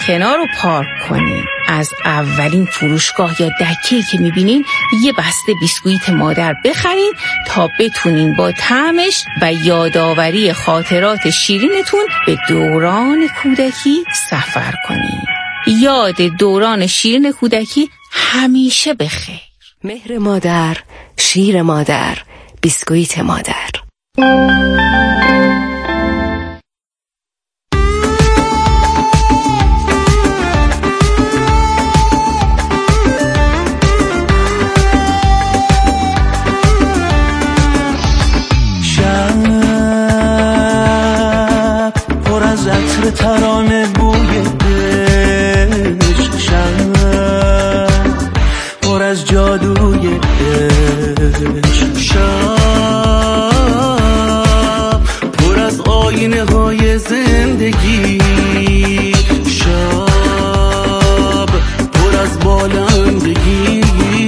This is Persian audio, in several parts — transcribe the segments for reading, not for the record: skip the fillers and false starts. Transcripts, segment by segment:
کنار رو پارک کنین. از اولین فروشگاه یا دکه‌ای که میبینین یه بسته بیسکویت مادر بخرین تا بتونین با طعمش و یادآوری خاطرات شیرینتون به دوران کودکی سفر کنین. یاد دوران شیرین کودکی همیشه بخیر. مهر مادر، شیر مادر، بیسکویت مادر. شب پر از عطر ترانه بوی عشق، شب پر از جادوی عشق، شب پر از آینه های زندگی، شب پر از بالندگی،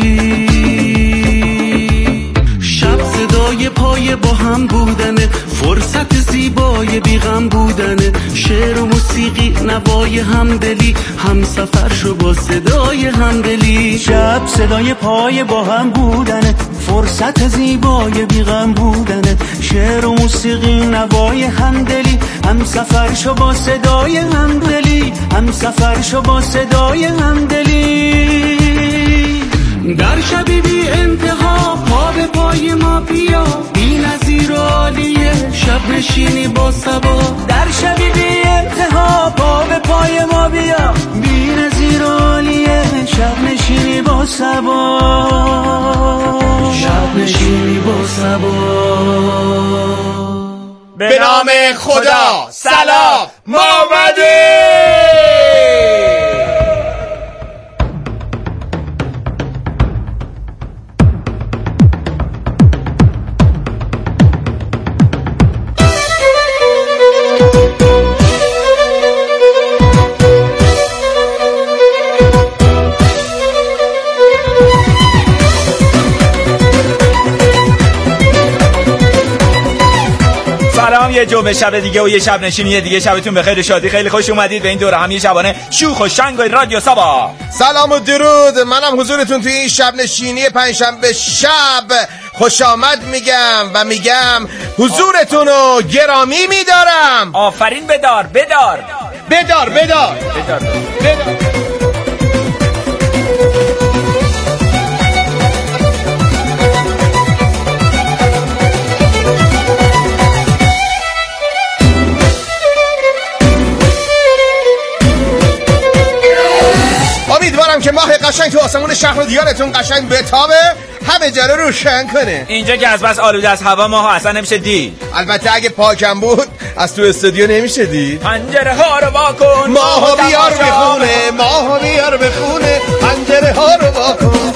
شب صدای پای با هم بودنه، فرصت زیبای بیغم بودنه، شعر و موسیقی نوای همدلی، هم سفر شو با صدای همدلی. شب صدای پای با هم بودنه، فرصت زیبای بیغم بودنه، شعر و موسیقی نوای همدلی، هم سفر شو با صدای همدلی، هم سفر شو با صدای همدلی. در شبی بی انتها پا به پای ما بیا، بی نظیر و عالیه شب نشینی با صبا. در شبی بی انتها پا به پای ما بیا، بی نظیر و عالیه شب نشینی با صبا، شب نشینی با صبا. به نام خدا سلام ما اومدیم. یه جمعه شب دیگه و یه شب نشینی دیگه. شبتون بخیر، شادی، خیلی خوش اومدید به این دوره همی شبانه شوخ و شنگ و رادیو سبا. سلام و درود، منم حضورتون توی این شب نشینی پنجشنبه شب خوش آمد میگم و میگم حضورتون رو گرامی میدارم. آفرین، بدار بدار بدار بدار بدار بدار. امیدوارم که ماه قشنگ تو آسمون شهر و دیارتون قشنگ بتابه، همه جا رو روشن کنه. اینجا که از بس آلوده از هوا ماها اصلا نمیشه دید. البته اگه پاکم بود از تو استودیو نمیشه دید. پنجره ها رو واکن، ماهو بیار بخونه، ماهو بیار بخونه، پنجره ها رو واکن.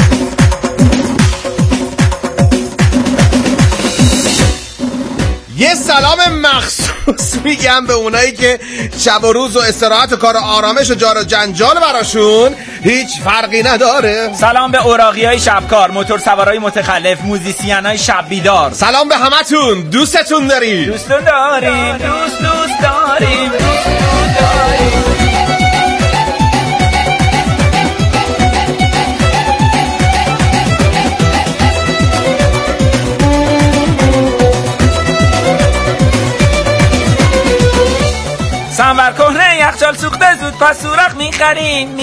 یه سلام مخصوص میگم به اونایی که شب و روز و استراحت و کار و آرامش و جار و جنجال براشون هیچ فرقی نداره. سلام به اوراقیای شبکار، موتور سوارای متخلف، موزیسینای شب بیدار. سلام به همتون، دوستتون داریم، دوستون داریم، دوست داریم، دوست داریم. سنبر کهنه یخچال سوخته زود پس سوراخ میخریم.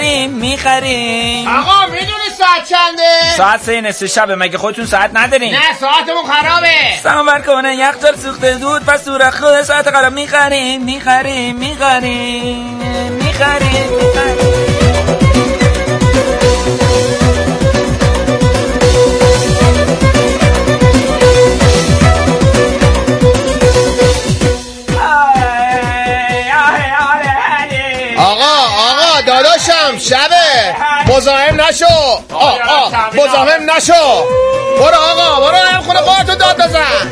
آقا میدونی ساعت چنده؟ ساعت 3:30 شبه، مگه خودتون ساعت ندارین؟ نه ساعتمون خرابه. سنبر کهنه یخچال سوخته زود پس سوراخ خود ساعت خراب میخریم. داداشم شبه، مزاحم نشو. مزاحم نشو. برو آقا، برو هم خونه خواهتو داد بزن.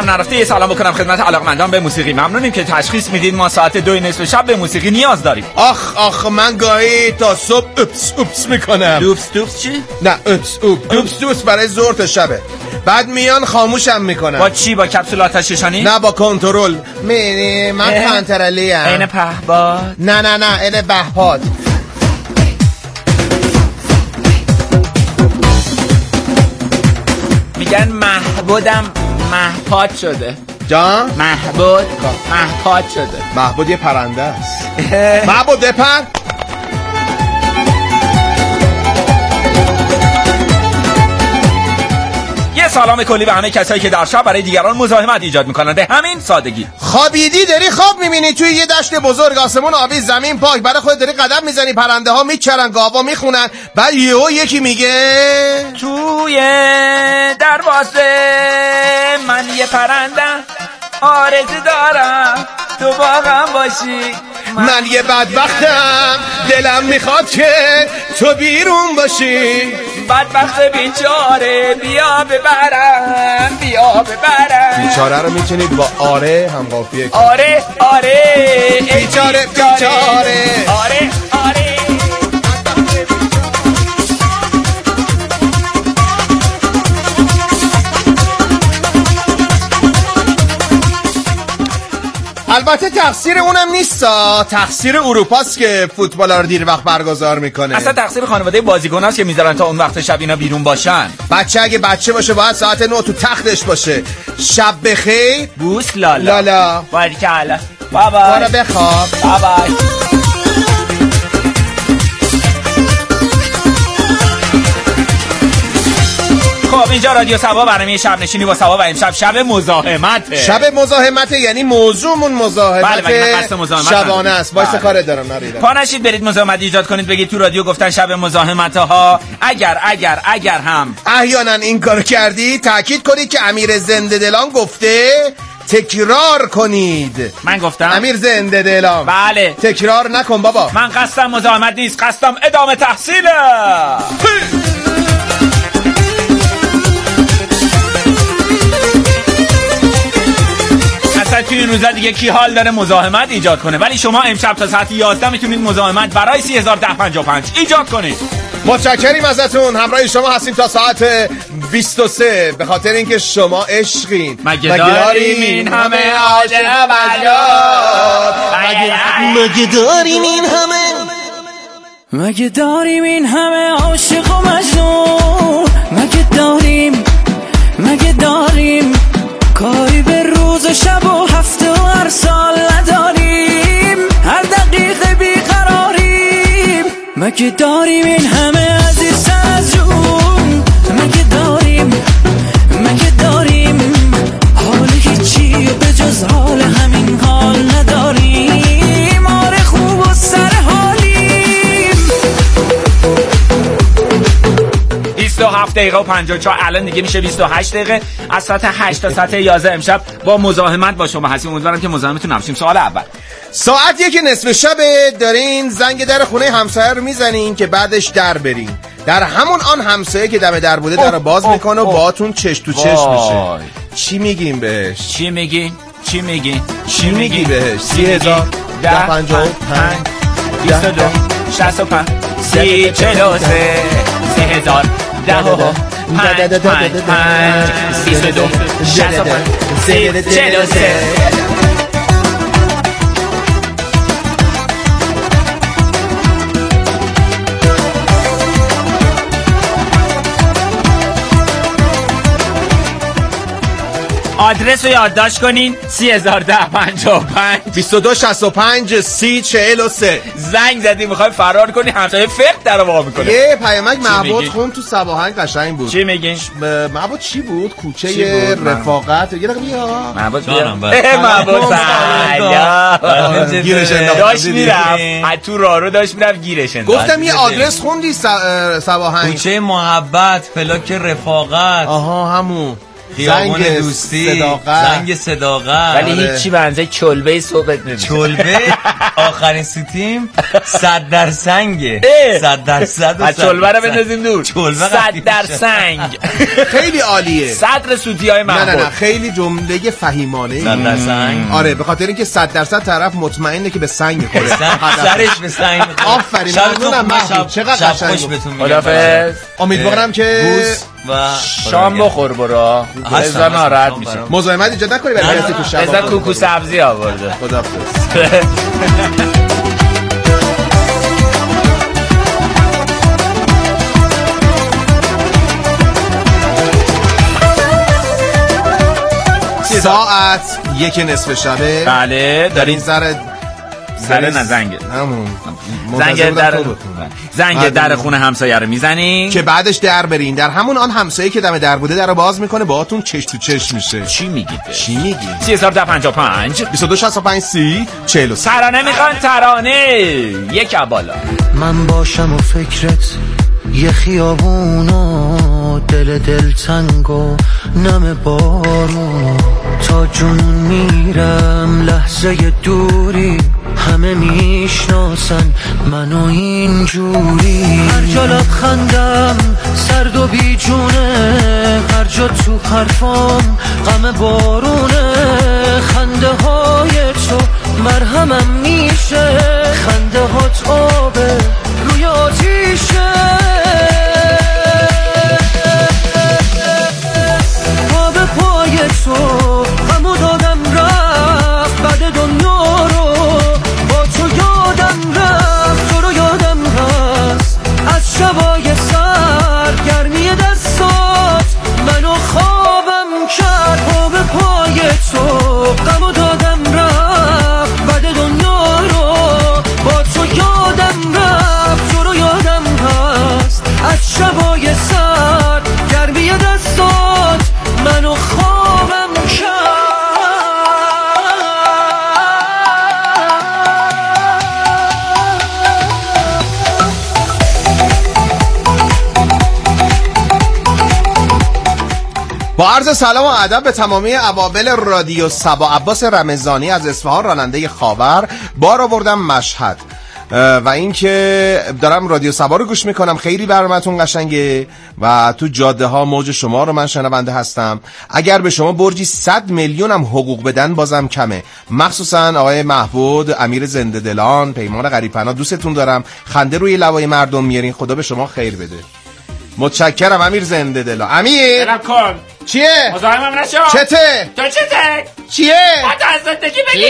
یادم نرفته یه سلام بکنم خدمت علاقمندان به موسیقی. ممنونیم که تشخیص میدید ما ساعت 2:30 به موسیقی نیاز داریم. آخ من گاهی تا صبح اوپس میکنم. دوپس چی؟ نه اوپس برای ظهر تا شبه. بعد میان خاموشم میکنم. با چی؟ با کپسول آتش نشانی؟ نه با کنترل. من کنترلی ام. عین پهباد؟ نه عین بهباد. میگن محبودم مهپاد شده. جان؟ محبود مهپاد شده. محبود یه پرنده است. محبود بپر. یه سلام کلی به همه کسایی که در شب برای دیگران مزاحمت ایجاد میکنن. به همین سادگی. خوابیدی داری خواب میبینی توی یه دشت بزرگ، آسمون آبی، زمین پاک، برای خودت داری قدم میزنی، پرنده ها میچرن، گاوا میخونن، بعد یکی میگه توی دروازه من یه پرنده آرزو دارم تو باغم باشی. من یه بدبختم دلم میخواد که تو بیرون باشی. بدبخت بیچاره بیا ببرم. بیچاره رو میتونید با آره هم قافیه کنید. آره بیچاره آره البته تقصیر اونم نیستا، تقصیر اروپاست که فوتبال رو دیر وقت برگزار میکنه. اصلا تقصیر خانواده بازیکناست که میذارن تا اون وقت شب اینا بیرون باشن. بچه اگه بچه باشه باید ساعت 9 تو تختش باشه. شب بخیر. بوس لالا باریکلا. بابا برو بخواب. بابا. خب اینجا رادیو سبا برنامه شب نشینی با سبا و امشب شب مزاحمته. شب مزاحمته یعنی موضوعمون مزاحمت. بله شبانه است. وایس کار دارم نریدم. پا نشید برید مزاحمت ایجاد کنید، بگید تو رادیو گفتن شب مزاحمته ها. اگر هم احیانا این کارو کردی تاکید کنید که امیر زنده دلان گفته تکرار کنید. من گفتم؟ امیر زنده دلان. بله. تکرار نکن بابا. من قصدم مزاحمت نیست، قصدم ادامه تحصیله. اصلا توی این روزا دیگه کی حال داره مزاحمت ایجاد کنه، ولی شما امشب تا ساعت 11 میتونید مزاحمت برای 301055 ایجاد کنید. متشکریم ازتون. همراه شما هستیم تا ساعت 23 به خاطر اینکه شما عشقین. مگه داریم این همه عاشق بلا؟ مگه داریم این همه عاشق و مجنون؟ مگه داریم کاری به روز و شب و هفته و هر سال نداریم؟ هر دقیقه بیقراریم. مگه داریم این همه عزیزتر از جون؟ مگه داریم حال هیچی به جز حال همین حال نداریم؟ آره خوب و سر حالیم. 27 دقیقه و 54 الان دیگه میشه 28 دقیقه از ساعت 8 تا ساعت 11 امشب با مزاحمت با شما هستیم. امیدوارم که مزاحمتون نباشیم. سوال اول، ساعت 1 شبه دارین زنگ در خونه همسایه رو میزنین که بعدش در برین. در همون آن همسایه که دم در بوده در رو باز میکنه و باهاتون چش تو چش میشه. چی میگیم بهش؟ چی میگی بهش؟ 30,000 55 22 65 30 43 3000 10 22 65 30 43. آدرس رو یادداشت کنین 301055 22 65 30 43. زنگ زدی میخوای فرار کنی، همسایه فقط در رو وا میکنه. یه پیامک معبود خون تو سباهنگ قشنگ بود. چی میگین؟ معبود چی بود؟ کوچه رفاقت. یه دقیقه بیا. معبود معبود سلام. گیرش انداخت. داشت میرفت تو راه رو داشت میرفت گیرش انداخت. گفتم یه آدرس خوندی سباهنگ. کوچه محبت، فلاک رفاقت. آها همون. خیابون دوستی، زنگ صداقت، ولی هیچی بنزه چلبه صحبت نمیشه. چلبه آخرین سوتیم 100 در سنگه. 100% از چلبه رو بندازیم دور. 100 در سنگ خیلی عالیه. صدر سوتی‌های محبوب. نه خیلی جمله فهیمانه. 100 در سنگ. آره به خاطر اینکه 100% طرف مطمئنه که به سنگ می‌خوره. سرش به سنگ می‌خوره. آفرین. ممنونم محبوب. چقدر قشنگ. خوش بهتون میگم. خدافظ. امیدوارم که و شام بخور برا. هزار ناراحت میشه. مزاحمت ایجاد نکنی برای کسی تو شب. ازا کوکو سبزی آورده. خدافظ. ساعت 1:00 شبه. بله دارین زنگ در خونه همسایه رو میزنین که بعدش در برین. در همون آن همسایه که دم در بوده در باز میکنه باهاتون چش تو چش میشه. چی میگید؟ 3055 2265 30 40. ترانه میخوان ترانه یک بالا. من باشم و فکرت یه خیابونو دل تنگ و نم بارونو تا جون میرم لحظه دوری همه میشناسن منو اینجوری هر جا لبخندم سرد و بیجونه هر جا تو حرفام غم بارونه خنده های تو مرهمم میشه خنده هات آبه روی آتیشه پا به پای تو غمو دادم رفت بعد دنیا رو با تو یادم رفت تو رو یادم هست از شبای سر گرمی دستات منو خوابم کرد پا به پای تو غمو دادم رفت بعد دنیا رو با تو یادم رفت تو رو یادم هست از شبای سر گرمی دستات منو خوابم کرد. با عرض سلام و ادب به تمامی عوامل رادیو سبا، عباس رمضانی از اصفهان راننده خاور بار آوردم مشهد و اینکه دارم رادیو سبا رو گوش میکنم. خیلی برنامه‌تون قشنگه و تو جاده ها موج شما رو من شنونده هستم. اگر به شما برجی 100 میلیون هم حقوق بدن بازم کمه. مخصوصا آقای محبود، امیر زنده دلان، پیمان غریب‌پناه، دوستتون دارم. خنده روی لبای مردم میارین، خدا به شما خیر بده. متشکرم امیر زنده دلان. امیر بلم کن چیه؟ مزاحمم نشو. چته؟ تو چته؟ چیه؟ حتی از زندگی بگی.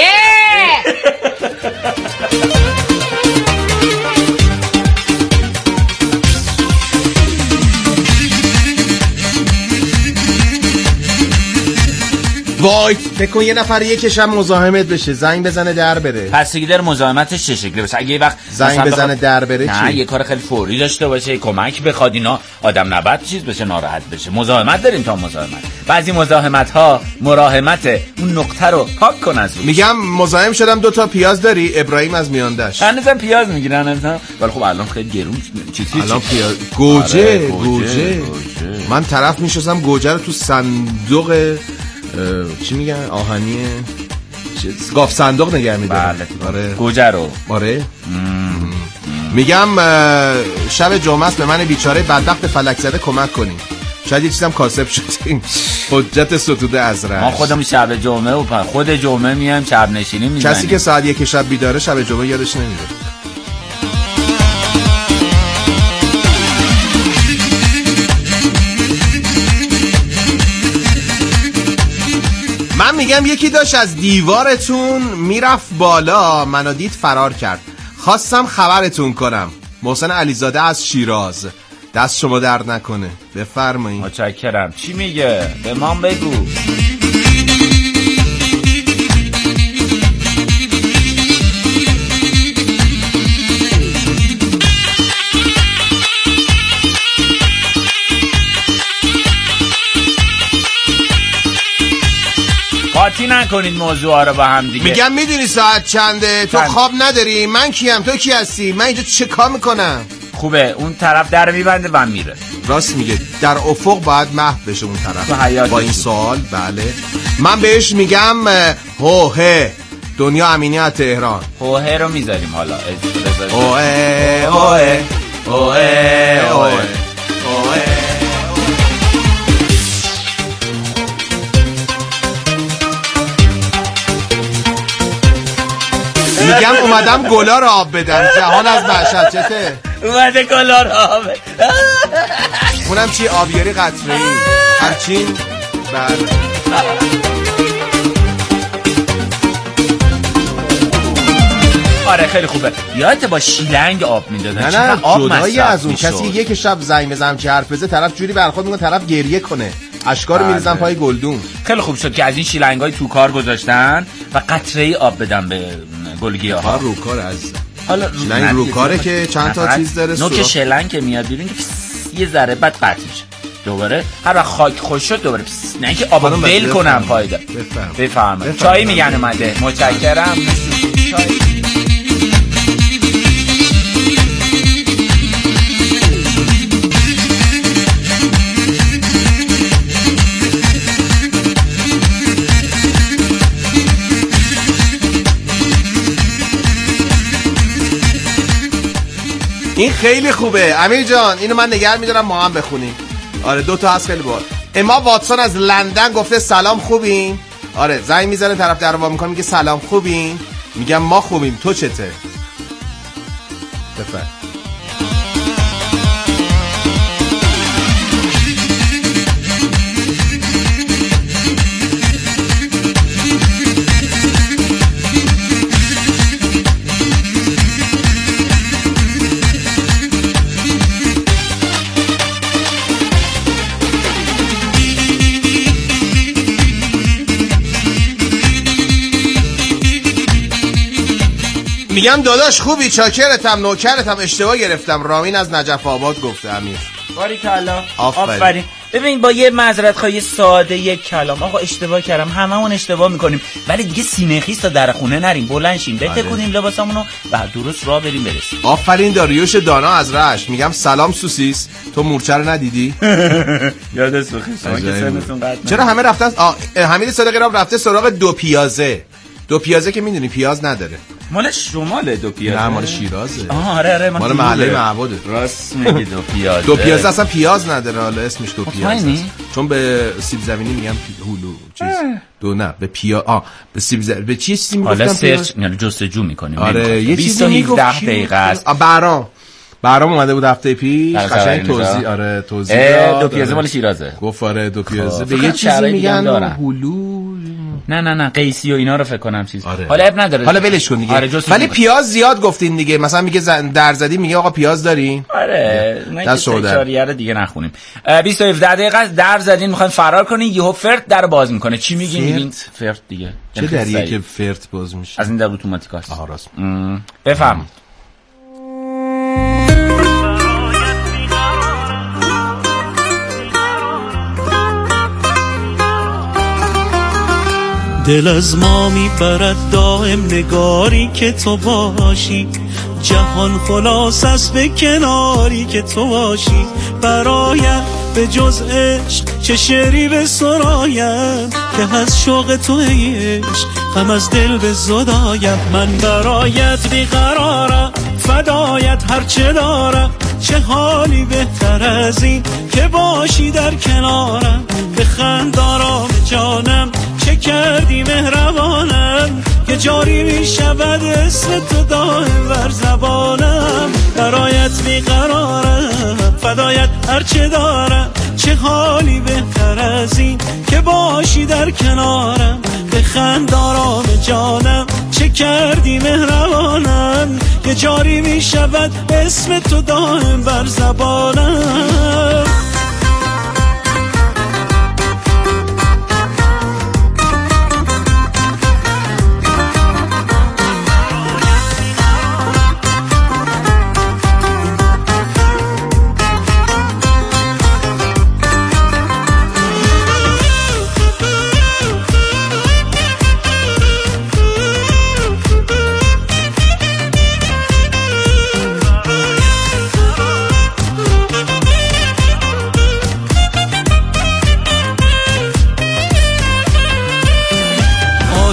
وای فکر کن یه نفر یکشم مزاحمت بشه زنگ بزنه در بره. پس دیگه در مزاحمتش چه شکلی باشه؟ اگه یه وقت زنگ بزنه در بره نه یه کار خیلی فوری داشته باشه، کمک بخواد، اینا آدم نباید چیز بشه، ناراحت بشه. مزاحمت داریم تا مزاحمت. بعضی مزاحمت ها مراحمت، اون نقطه رو پاک کن از روش. میگم مزاحم شدم 2 تا پیاز داری؟ ابراهیم از میاندش. هنوزم پیاز میگیرن هنوزم، ولی خب الان خیلی گرون الان پیاز گوجه. من طرف میشستم گوجه رو تو صندوق چی میگن آهنی گاف صندوق نگه میدارم. بله آره گوجه رو. آره میگم شب جمعه است، به من بیچاره بدبخت فلک زده کمک کنین. شاید یه چیزم کاسب شدیم. حجت ستوده از رشت. ما خودمون شب جمعه و خود جمعه میایم شب نشینی میزنیم. کسی که ساعت 1 شب بیداره شب جمعه یادش نمیره. من میگم یکی داشت از دیوارتون میرفت بالا، منو دید فرار کرد، خواستم خبرتون کنم. محسن علیزاده از شیراز. دست شما درد نکنه، بفرمایید. متشکرم. چی میگه؟ به من بگو. قاطی نکنید موضوع رو با هم دیگه. میگم میدونی ساعت چنده؟ تو خواب نداری؟ من کیم؟ تو کی هستی؟ من اینجا چه کار میکنم؟ خوبه اون طرف در میبنده و میره. راست میگه، در افق باید محو بشه اون طرف با این سوال. بله من بهش میگم هوه. دنیا امینی از تهران. هوه رو میذاریم حالا. هوه هوه هوه هوه. میگم اومدم گلا رو آب بدم. جهان از مشهد چته؟ اومده گلا رو آب اونم چی؟ آبیاری قطره‌ای همچین. بله آره خیلی خوبه. یادت با شیلنگ آب میدادن؟ نه جدایی از اون کسی یک شب زنگ بزنم چه حرف بزنه طرف جوری برخورد میکنه طرف گریه کنه اشکارو میریزن پای گلدون. خیلی خوب شد که از این شیلنگای تو کار گذاشتن و قطره‌ای آب بدن به گلگیاها. رو کار از حالا شیلنگ رو کاره که چند تا چیز داره. نوک شیلنگ که میاد بیرون که یه ذره بعد قطع میشه دوباره. هر وقت خاک خوش شد دوباره نه اینکه آبو ول کنم پایدا. بفرمایید. چای میگن اومده. متشکرم. چای. این خیلی خوبه امیر جان، اینو من نگه میدارم ما هم بخونیم. آره 2 تا هست خیلی باحال. اما واتسون از لندن گفته سلام خوبین. آره زنگ میزنه طرف در وا میکنه میگه سلام خوبین، میگم ما خوبیم تو چته؟ بفرمایید. میگم داداش خوبی، چاکرتم، نوکرتم، اشتباه گرفتم. رامین از نجف آباد گفته امیر. باریکلا. آفرین. ببین با یه معذرت خواهی ساده یک کلام آقا اشتباه کردم، هممون اشتباه میکنیم، ولی دیگه سینه خیس تا در خونه نریم، بلند شیم بتکونیم لباسامونو و درست راه بریم برسیم. آفرین. داریوش دانا از رشت میگم سلام سوسیس، تو مورچه رو ندیدی؟ یادت بخیر شما که سنتون قد. چرا همه رفتن؟ حمید صادقی رفته سراغ 2 پیازه. 2 پیازه که میدونی پیاز نداره. مال شماله 2 پیازه. نه مال شیرازه. آره مال محله معبده. راست میگی 2 پیازه. 2 پیازه اصلا پیاز نداره، حالا اسمش 2 پیازه. چون به سیب زمینی میگم هولو چیز. دو نه به به سیب زمینی به چیزی میگفتم. حالا سرچ یعنی جستجو میکنیم. آره یه چیزی میگفت 17 دقیقه است. برام اومده بود هفته پیش قشنگ توضیح. آره توضیح 2 پیازه مال شیرازه. گفت آره 2 پیازه به یه چیزی میگن هولو. نه قیسی و اینا رو فکر کنم چیز. آره. حالا اب نداره، حالا ولش کن دیگه. ولی پیاز زیاد گفتین دیگه، مثلا میگه در زدی میگه آقا پیاز دارین. آره نه تکراریه رو دیگه نخونیم. 17 دقیقه در زدین میخواین فرار کنین، یهو فرت در باز میکنه. چی میگین؟ فرت دیگه. چه دریه که فرت باز میشه؟ از این در اتوماتیکاست. آها راست. بفرمایید. دل از ما میبرد دائم نگاری که تو باشی، جهان خلاص است به کناری که تو باشی. برایت به جز عشق چه شعری به سرایم، که از شوق تو عشق غم از دل به زدایم. من برایت بیقرارم، فدایت هرچه دارم، چه حالی بهتر از این که باشی در کنارم. بخند آرام جانم، چه کردی مهربانم، که جاری می شود اسم تو دائم بر زبانم. برایت بیقرارم، فدایت هرچه دارم، چه حالی بهتر از این که باشی در کنارم. بخند آرام جانم، چه کردی مهربانم، که جاری می شود اسم تو دائم بر زبانم.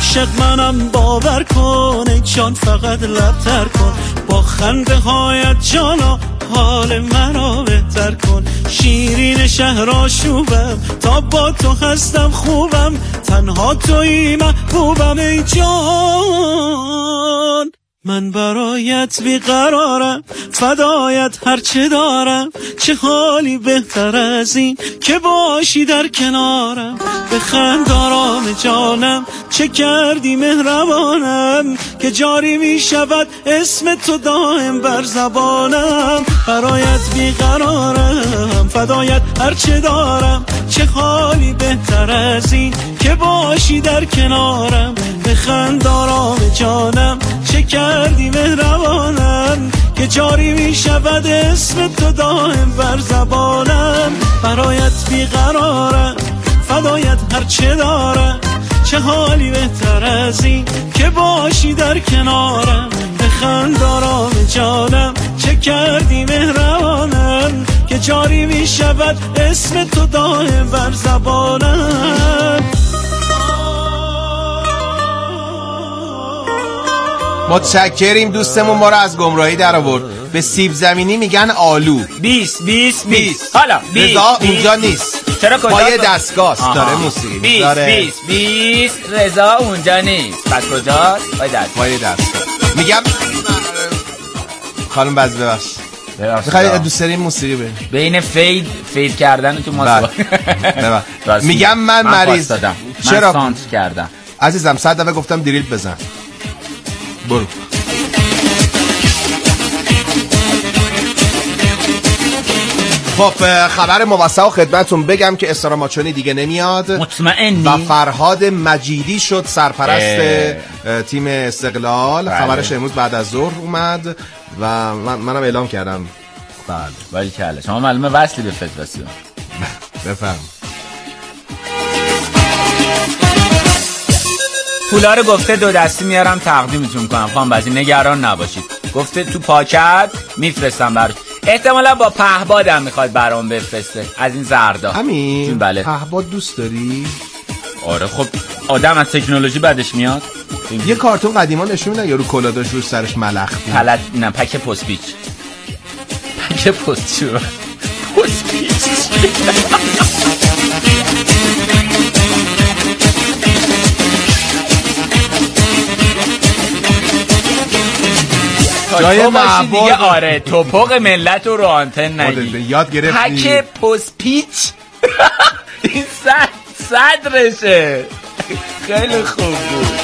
عاشق منم باور کن ای جان فقط لبتر کن با خنده هایت جانا حال مرا بهتر کن شیرین شهر آشوبم تا با تو هستم خوبم تنها تویی محبوبم ای جان من برایت بیقرارم فدایت هرچه دارم چه حالی بهتر از این که باشی در کنارم بخند آرام جانم چه کردی مهربانم که جاری می شود اسم تو دائم بر زبانم برایت بیقرارم فدایت هرچه دارم چه حالی بهتر از این که باشی در کنارم بخند آرام جانم چه کردی مهربانم که جاری می شود اسم تو دائم بر زبانم برایت بیقرارم فدایت هرچه دارم چه حالی بهتر از این که باشی در کنارم بخند آرام جانم چه کردی مهربانم که جاری می شود اسم تو دائم بر زبانم متشکریم دوستمون ما رو از گمراهی در آورد. به سیب زمینی میگن آلو. 20 حالا 20 اونجا نیست. چرا کجا؟ پای دستگاه داره موسیقی 20 رضا اونجا نیست. پس کجاست؟ پای دستگاه. میگم خانم باز ببخش. خیلی دوست داریم موسیقی بین فید کردن تو ماسا. میگم من مریض دادم. چرا سانت کردم؟ عزیزم 100 دفعه گفتم دریل بزن. برو. خب خبر موثق خدمتتون بگم که استراماچونی دیگه نمیاد. مطمئنی؟ و فرهاد مجیدی شد سرپرست تیم استقلال. خبرش امروز بعد از ظهر اومد و منم اعلام کردم. بله ولی کله شما معلومه وصلی به فدراسیون. بفهم. پولا رو گفته 2 دستی میارم تقدیمتون کنم خانم بازی نگران نباشید. گفته تو پاکت میفرستم براش. احتمالا با پهبادم میخواد برام بفرسته از این زردا. همین بله. پهباد دوست داری؟ آره خب آدم از تکنولوژی بعدش میاد. یه کارتون قدیما نشون میدن یارو کلاداش رو سرش ملخ بود. نه پک پست پیچ. پک پست چرا؟ پست پیچ. جای دیگه آره توپق ملت رو آنتن نگی یاد گرفتی پک پست پیچ. این صدرشه خیلی خوب بود.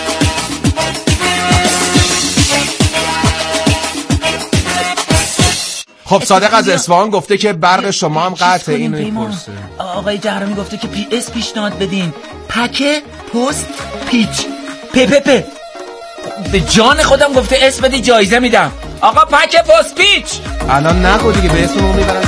خب صادق از اصفهان گفته که برق شما هم قطع. اینو میپرسه آقای جهرمی گفته که PS پیشنهاد بدین پک پست پیچ به جان خودم گفته اسم بدی جایزه میدم. آقا پک پست پیچ الان نگو دیگه به اسم اون میبرن.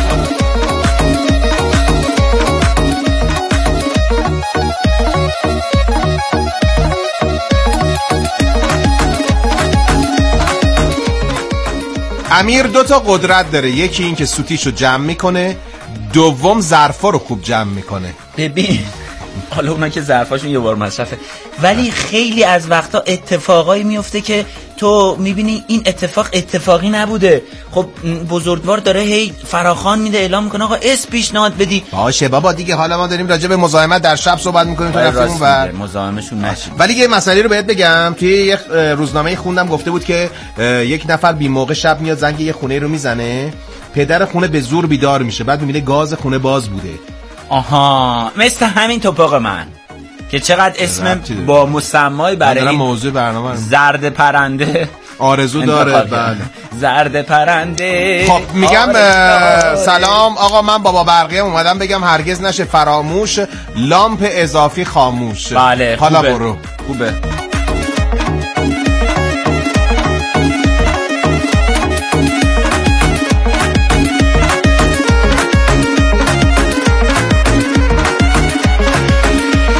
امیر 2 تا قدرت داره. یکی این که سوتیشو جمع میکنه، دوم ظرفا رو خوب جمع میکنه. ببین حالا اونا که ظرفاشون یه بار مصرفه ولی خیلی از وقتا اتفاقایی میفته که تو میبینی این اتفاق اتفاقی نبوده. خب بزرگوار داره هی فراخوان میده اعلام میکنه آقا اسم پیشنهاد بدی. باشه بابا دیگه حالا ما داریم راجع به مزاحمت در شب صحبت میکنیم تو رفتیم و مزاحمشون نشیم. ولی یه مسئله رو بهت بگم توی یک روزنامه خوندم گفته بود که یک نفر بی موقع شب میاد زنگ یه خونه رو میزنه، پدر خونه به زور بیدار میشه، بعد میبینه گاز خونه باز بوده. آها مثل همین توپق من که چقدر اسم با مسمای برای این موضوع برنامه زرد پرنده آرزو داره. بله زرد پرنده. خب میگم سلام آقا من بابا برقی اومدم بگم هرگز نشه فراموش لامپ اضافی خاموش. بله حالا برو خوبه.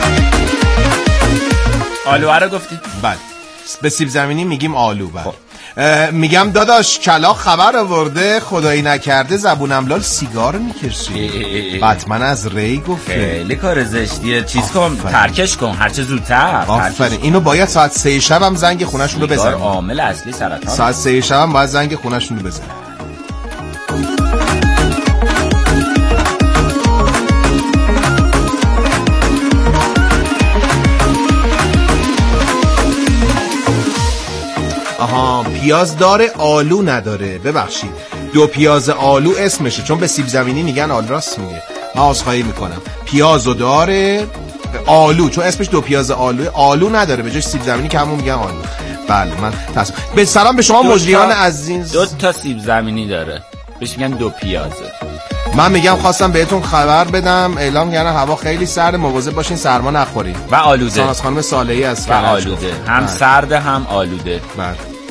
آلو رو گفتی؟ بله به سیب زمینی میگیم آلو. بله میگم داداش کلاغ خبر آورده خدایی نکرده زبونم لال سیگار میکشی. بتمن از ری گفته خیلی کار زشتیه. چیز کن ترکش کن هرچه زودتر. آفرین. اینو باید ساعت 3 شب هم زنگ خونه‌شون رو بزنی. عامل اصلی سرطان. ساعت 3 شب هم باید زنگ خونه‌شون رو بزنی. آها پیاز داره آلو نداره. ببخشید 2 پیاز آلو اسمشه چون به سیب زمینی میگن آل. راست میگه. من عذرخواهی میکنم. پیازو داره آلو چون اسمش 2 پیاز آلو نداره به جاش سیب زمینی که همون میگن آلو. بله من به سلام به شما مجریان عزیز. 2 تا سیب زمینی داره بهش میگن 2 پیازه. من میگم خواستم بهتون خبر بدم اعلام کردن هوا خیلی سرد مواظب باشین سرما نخورین و آلوده. ساناز خانم صالحی از و آلوده هم سرد هم آلوده. بله.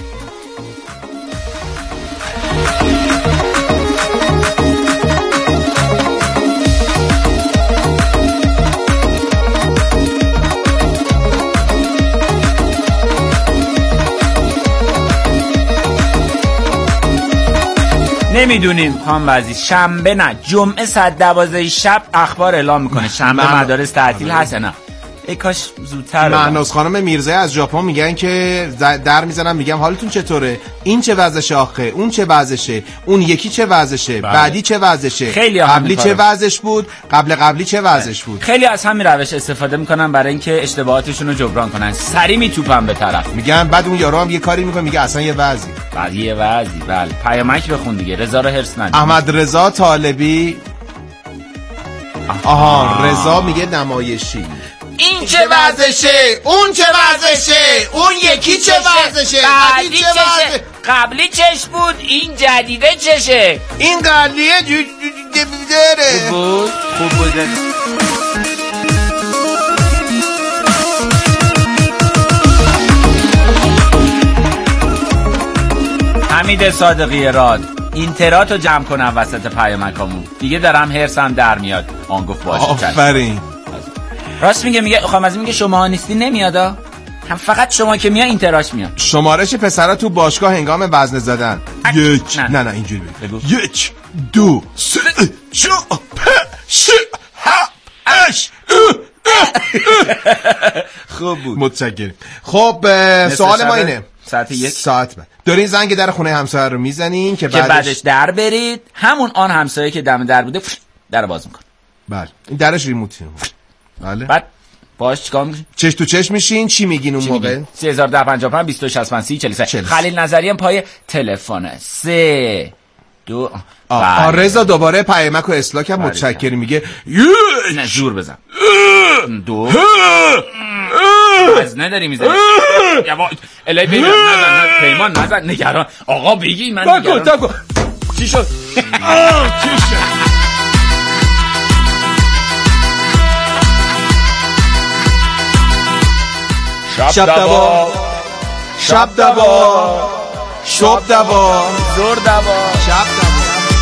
نمیدونیم خانم وزیر شنبه نه جمعه 12 شب اخبار اعلام میکنه شنبه مدارس تعطیل هست نه. ای کاش زودتر. مهناز خانم میرزایی از ژاپن میگن که در میزنم میگم حالتون چطوره؟ این چه وضعشه آخه؟ اون چه وضعشه؟ اون یکی چه وضعشه؟ بعدی چه وضعشه؟ قبلی چه وضعش بود؟ قبلی چه وضعش بود؟ خیلی از همین روش استفاده میکنن برای اینکه اشتباهاتشون رو جبران کنن. سری میتوپن به طرف. میگن بعد اون یارو هم یه کاری میکنه میگه اصلا یه وضعی. یه وضعی. بله پیامک بخون دیگه. رضا رو هرس ندید. احمد رضا طالبی. آها رضا میگه نمایشی. این چه وضعشه؟ اون چه وضعشه؟ اون یکی چه وضعشه؟ قبلی چش بود این جدیده چشه؟ این قبلیه داره. خوب بوده. حمید صادقی راد اینتراتو جمع کنم وسط پیامکامون دیگه دارم هرسم در میاد. آن گفت باشه. آفرین. راست میگه خانم میگه شما نیستی نمیادا هم فقط شما که میاد اینتراش میاد. شمارش پسرا تو باشگاه هنگام وزنه زدن 1 نه اینجوری بگو 1 2 3 4 5 6 7 خوب بود. متشکرم. خب سوال ما اینه ساعت 1 ساعت بعد دارین زنگ در خونه همسایه رو میزنین که بعدش در برید همون آن همسایه که دم در بوده در باز میکنه. بله این درش ریموتیه. بله بعد باش چیکار میکنین؟ چش تو چش میشین. چی میگین اون موقع؟ 3055 2265 43 خلیل نظری هم پای تلفنه. 3 2 رضا دوباره پیامک رو اصلاح کرد. متشکرم. میگه نه زور بزن 2 از نداری میزنی الهی پیمان نزن نگران آقا بگی من نگران. چی شد؟ شب دوا صبح دوا زور دوا شب دوا.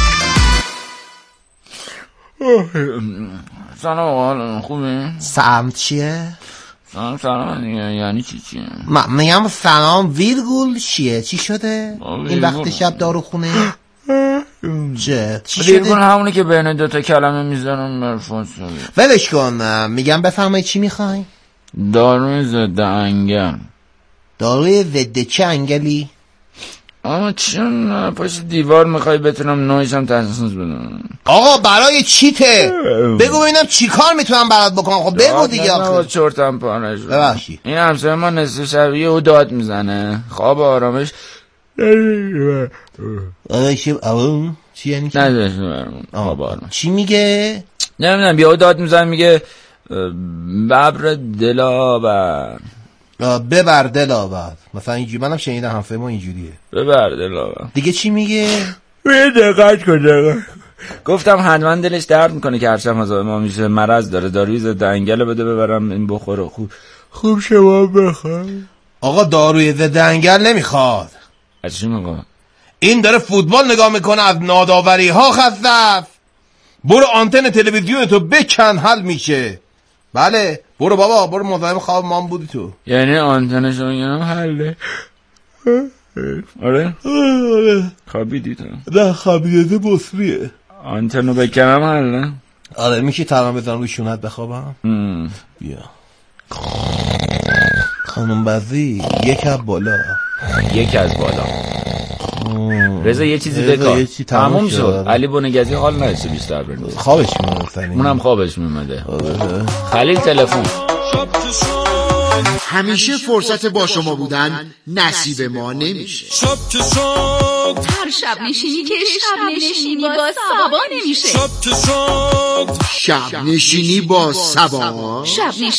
سلام آقا خوبه؟ سلام چیه؟ سلام یعنی چیه؟ میگم سلام ویرگول چیه؟ چی شده؟ این وقت شب دارو خونه؟ چی شده؟ ویرگول همونه که بین 2 تا کلمه میذارم مرفوض شده. ولش کن. میگم بفرمایید چی میخوای؟ داروی ضد انگل. داروی ضد چه انگلی؟ چون پشت دیوار میخوای بتونم نویشم تخصص بدم. آقا برای چیته؟ بگو ببینم چی کار میتونم برات بکنم. خب بگو دیگه آخه. چرتم پانش ببخشید. این همسایه ما نصف شبیه او داد میزنه. خواب آرامش چی یعنی چی؟ خواب آرامش چی میگه؟ نمیدونم بیا او داد میزنه میگه ببر دلاور ببر دلاور. مثلا اینجوری منم شنیدم حرفه ما اینجوریه. ببر دلاور. دیگه چی میگه؟ دقت کن. گفتم حتما دلش درد میکنه که هر شب مزاحم ما میشه. مرض داره داروی ضد انگل بده ببرم این بخوره. خوب شما بخوام. آقا داروی ضد انگل نمیخواد. از چی میخواد؟ این داره فوتبال نگاه میکنه از ناداوری ها خسته است. برو آنتن تلویزیون تو بکن حل میشه. بله برو بابا برو مزاحم خواب مام بودی تو. یعنی آنتنشو میگم حله. آره خوابیدی تو؟ نه خوابیده بسریه. آنتنو بکنم حل نه؟ آره میشه ترام بزنم روی شونت بخوابم؟ بیا خانم بزی یک از بالا. رضا یه چیزی بکار تموم شد. علی بنگزی حال نرسه 20 برنامه خوابش میاد. اونم خوابش میومده. خلیل تلفن. همیشه فرصت با شما بودن نصیب ما نمیشه. هر شب نشینی که شب نشینی با سبا نمیشه. شب نشینی با سبا.